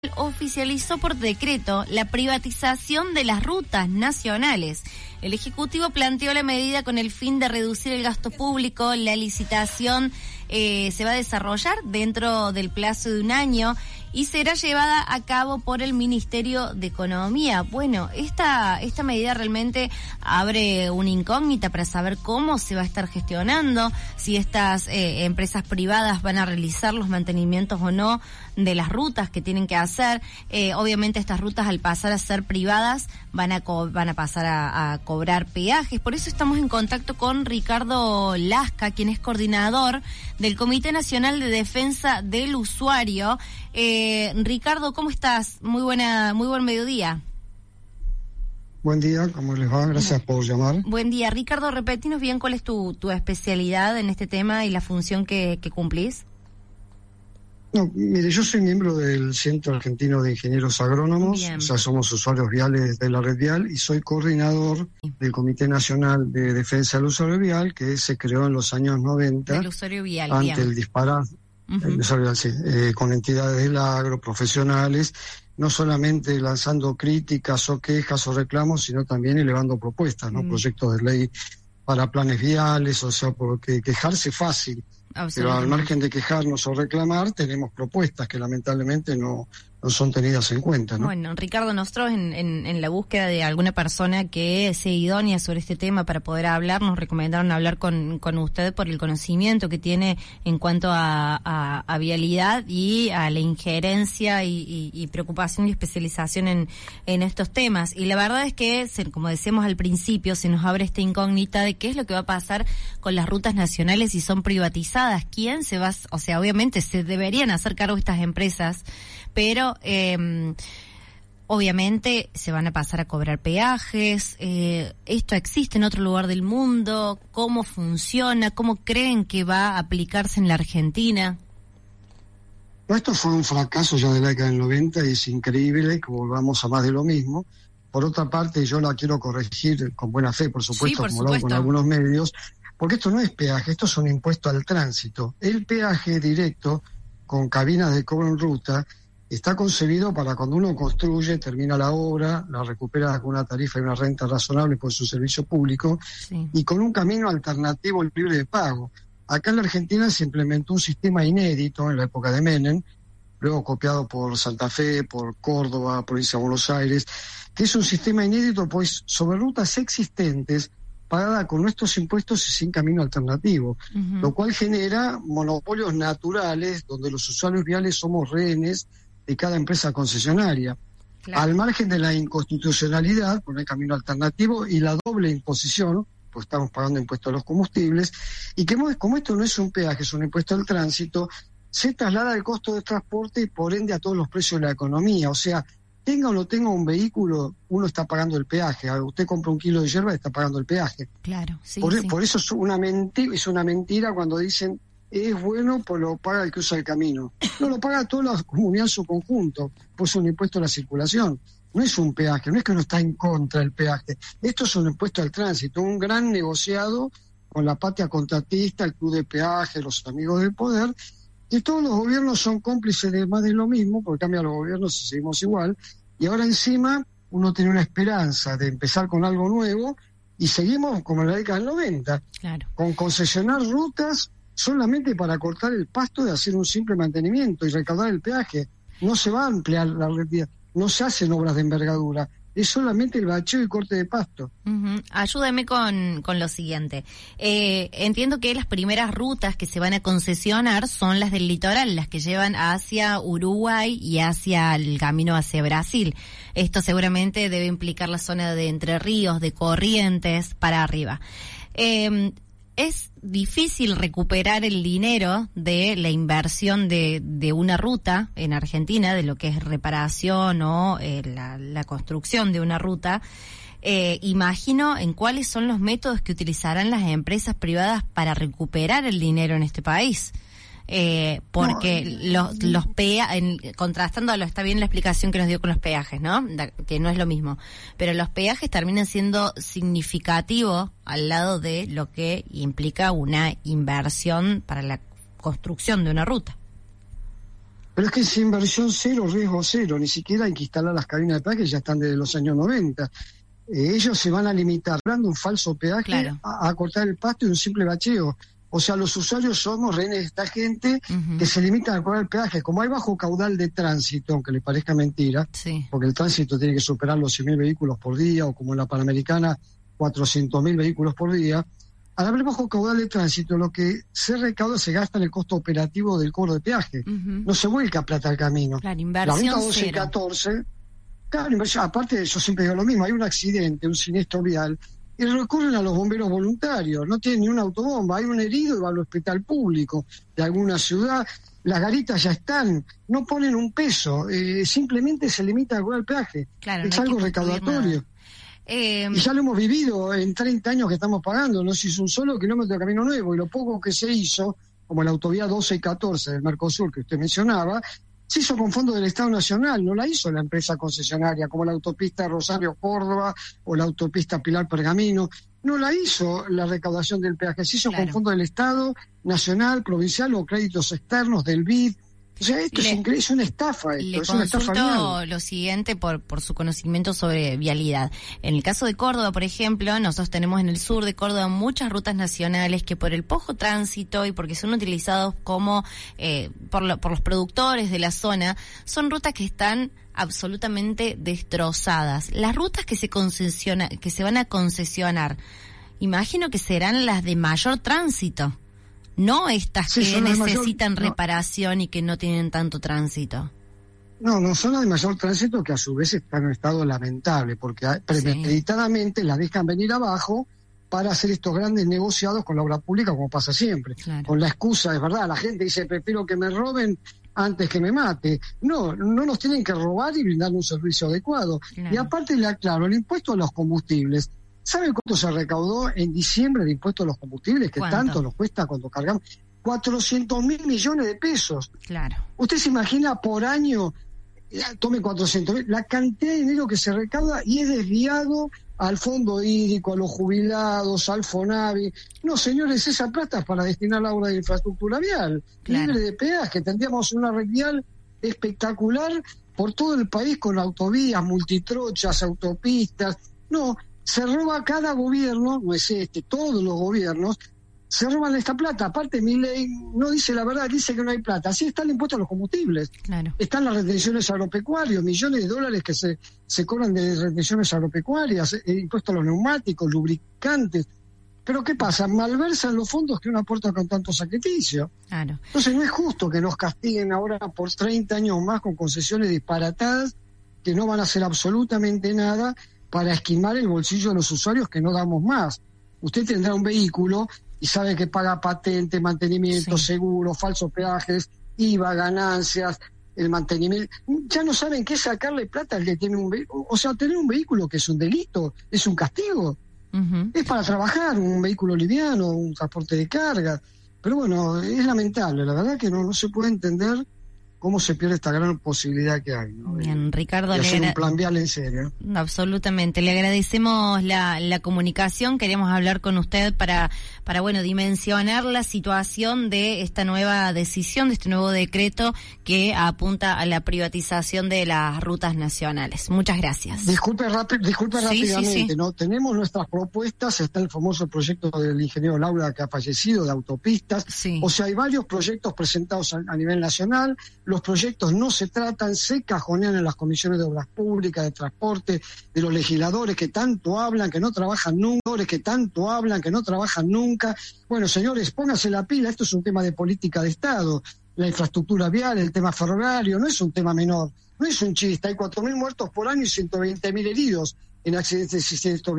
Oficializó por decreto la privatización de las rutas nacionales. El Ejecutivo planteó la medida con el fin de reducir el gasto público. La licitación se va a desarrollar dentro del plazo de un año y será llevada a cabo por el Ministerio de Economía. Bueno, esta medida realmente abre una incógnita para saber cómo se va a estar gestionando, si estas empresas privadas van a realizar los mantenimientos o no de las rutas que tienen que hacer. Obviamente estas rutas, al pasar a ser privadas, van a pasar a cobrar peajes. Por eso estamos en contacto con Ricardo Lasca, quien es coordinador del Comité Nacional de Defensa del Usuario. Ricardo, ¿cómo estás? Muy buen mediodía. Buen día, ¿cómo les va? Gracias por llamar. Buen día. Ricardo, repetinos bien cuál es tu especialidad en este tema y la función que cumplís. No, mire, yo soy miembro del Centro Argentino de Ingenieros Agrónomos. Bien. O sea, somos usuarios viales de la red vial y soy coordinador del Comité Nacional de Defensa del Usuario Vial, que se creó en los años 90. Del usuario vial, ante bien. El disparate. El usuario vial, sí, con entidades del agro, profesionales, no solamente lanzando críticas o quejas o reclamos, sino también elevando propuestas, ¿no? Proyectos de ley para planes viales, o sea, porque quejarse es fácil. Pero al margen de quejarnos o reclamar, tenemos propuestas que lamentablemente no son tenidas en cuenta, ¿no? Bueno, Ricardo, nosotros en la búsqueda de alguna persona que sea idónea sobre este tema para poder hablar, nos recomendaron hablar con usted por el conocimiento que tiene en cuanto a vialidad y a la injerencia y preocupación y especialización en estos temas. Y la verdad es que, como decíamos al principio, se nos abre esta incógnita de qué es lo que va a pasar con las rutas nacionales si son privatizadas. ¿Quién se va? O sea, obviamente se deberían hacer cargo estas empresas, pero obviamente se van a pasar a cobrar peajes. ¿Esto existe en otro lugar del mundo? ¿Cómo funciona? ¿Cómo creen que va a aplicarse en la Argentina? Esto fue un fracaso ya de la década del 90 y es increíble que volvamos a más de lo mismo. Por otra parte, yo la quiero corregir con buena fe, por supuesto, sí, por como lo hago con algunos medios, porque esto no es peaje, esto es un impuesto al tránsito. El peaje directo, con cabinas de cobro en ruta, está concebido para cuando uno construye, termina la obra, la recupera con una tarifa y una renta razonable por su servicio público, sí, y con un camino alternativo libre de pago. Acá en la Argentina se implementó un sistema inédito en la época de Menem, luego copiado por Santa Fe, por Córdoba, provincia de Buenos Aires, que es un sistema inédito, pues sobre rutas existentes, pagada con nuestros impuestos y sin camino alternativo, lo cual genera monopolios naturales donde los usuarios viales somos rehenes de cada empresa concesionaria, claro, al margen de la inconstitucionalidad por el camino alternativo y la doble imposición, pues estamos pagando impuestos a los combustibles, y que como esto no es un peaje, es un impuesto al tránsito, se traslada el costo de transporte y por ende a todos los precios de la economía. O sea, tenga o no tenga un vehículo, uno está pagando el peaje. Usted compra un kilo de yerba y está pagando el peaje. Claro, sí. Por eso es una mentira cuando dicen es bueno, pues lo paga el que usa el camino. No, lo paga toda la comunidad en su conjunto, pues es un impuesto a la circulación. No es un peaje, no es que uno está en contra del peaje. Esto es un impuesto al tránsito, un gran negociado con la patria contratista, el club de peaje, los amigos del poder, y todos los gobiernos son cómplices de más de lo mismo, porque cambian los gobiernos y seguimos igual, y ahora encima uno tiene una esperanza de empezar con algo nuevo, y seguimos como en la década del 90, claro, con concesionar rutas solamente para cortar el pasto de hacer un simple mantenimiento y recaudar el peaje. No se va a ampliar la red, no se hacen obras de envergadura, es solamente el bacheo y corte de pasto. Ayúdame con lo siguiente. Entiendo que las primeras rutas que se van a concesionar son las del litoral, las que llevan hacia Uruguay y hacia el camino hacia Brasil. Esto seguramente debe implicar la zona de Entre Ríos, de Corrientes, para arriba. Es difícil recuperar el dinero de la inversión de una ruta en Argentina, de lo que es reparación o la construcción de una ruta. Imagino en cuáles son los métodos que utilizarán las empresas privadas para recuperar el dinero en este país. Porque los peajes, contrastando, está bien la explicación que nos dio con los peajes, ¿no? Que no es lo mismo. Pero los peajes terminan siendo significativos al lado de lo que implica una inversión para la construcción de una ruta. Pero es que es inversión cero, riesgo cero, ni siquiera hay que instalar las cabinas de peaje, ya están desde los años 90. Ellos se van a limitar, dando un falso peaje, claro, a cortar el pasto y un simple bacheo. O sea, los usuarios somos rehenes de esta gente que se limitan a cobrar el peaje. Como hay bajo caudal de tránsito, aunque le parezca mentira, sí, porque el tránsito tiene que superar los 100.000 vehículos por día, o como en la Panamericana, 400.000 vehículos por día. Al haber bajo caudal de tránsito, lo que se recauda se gasta en el costo operativo del cobro de peaje. No se vuelca plata al camino. Claro, inversión la ruta 12 y cero. 14, claro, inversión. Aparte, yo siempre digo lo mismo, hay un accidente, un siniestro vial, y recurren a los bomberos voluntarios, no tienen ni una autobomba, hay un herido y va al hospital público de alguna ciudad, las garitas ya están, no ponen un peso, simplemente se limita a cobrar el peaje, claro, es no algo recaudatorio. Y ya lo hemos vivido en 30 años que estamos pagando, no se hizo un solo kilómetro de camino nuevo, y lo poco que se hizo, como la autovía 12 y 14 del Mercosur que usted mencionaba, se hizo con fondos del Estado Nacional, no la hizo la empresa concesionaria, como la autopista Rosario-Córdoba o la autopista Pilar-Pergamino, no la hizo la recaudación del peaje, se hizo con fondos del Estado Nacional, provincial o créditos externos del BID. O sea, esto es una estafa. Le es una estafa consulto lo siguiente por su conocimiento sobre vialidad. En el caso de Córdoba, por ejemplo, nosotros tenemos en el sur de Córdoba muchas rutas nacionales que por el poco tránsito y porque son utilizados como por los productores de la zona, son rutas que están absolutamente destrozadas. Las rutas que se van a concesionar, imagino que serán las de mayor tránsito. No estas que necesitan reparación y que no tienen tanto tránsito. No son las de mayor tránsito, que a su vez están en un estado lamentable, porque premeditadamente las dejan venir abajo para hacer estos grandes negociados con la obra pública, como pasa siempre. Claro. Con la excusa, es verdad, la gente dice, prefiero que me roben antes que me mate. No nos tienen que robar y brindar un servicio adecuado. Claro. Y aparte le aclaro, el impuesto a los combustibles, ¿sabe cuánto se recaudó en diciembre de impuestos a los combustibles? Que tanto nos cuesta cuando cargamos. 400.000 millones de pesos. Claro. Usted se imagina por año, tome 400.000, la cantidad de dinero que se recauda y es desviado al fondo hídrico, a los jubilados, al FONAVI. No, señores, esa plata es para destinar a la obra de infraestructura vial, libre de peaje. Tendríamos una red vial espectacular por todo el país con autovías, multitrochas, autopistas. No, se roba cada gobierno, no es todos los gobiernos, se roban esta plata. Aparte, mi ley no dice la verdad, dice que no hay plata. Sí está el impuesto a los combustibles, claro. Están las retenciones agropecuarias, millones de dólares que se cobran de retenciones agropecuarias, impuesto a los neumáticos, lubricantes. Pero ¿qué pasa? Malversan los fondos que uno aporta con tanto sacrificio. Claro. Entonces no es justo que nos castiguen ahora por 30 años más con concesiones disparatadas que no van a hacer absolutamente nada para esquimar el bolsillo de los usuarios, que no damos más. Usted tendrá un vehículo y sabe que paga patente, mantenimiento, seguro, falsos peajes, IVA, ganancias, el mantenimiento. Ya no saben qué sacarle plata al que tiene un vehículo. O sea, tener un vehículo que es un delito, es un castigo. Es para trabajar, un vehículo liviano, un transporte de carga. Pero bueno, es lamentable, la verdad que no se puede entender cómo se pierde esta gran posibilidad que hay, ¿no? Bien, Ricardo, de hacer un plan vial en serio. Absolutamente. Le agradecemos la comunicación. Queremos hablar con usted para dimensionar la situación de esta nueva decisión, de este nuevo decreto que apunta a la privatización de las rutas nacionales. Muchas gracias. Disculpe rápidamente, sí. ¿No? Tenemos nuestras propuestas, está el famoso proyecto del ingeniero Laura que ha fallecido, de autopistas. Sí. O sea, hay varios proyectos presentados a nivel nacional. Los proyectos no se tratan, se cajonean en las comisiones de obras públicas, de transporte, de los legisladores que tanto hablan, que no trabajan nunca, Bueno, señores, pónganse la pila, esto es un tema de política de Estado, la infraestructura vial, el tema ferroviario, no es un tema menor, no es un chiste, hay 4.000 muertos por año y 120.000 heridos en accidentes y siniestros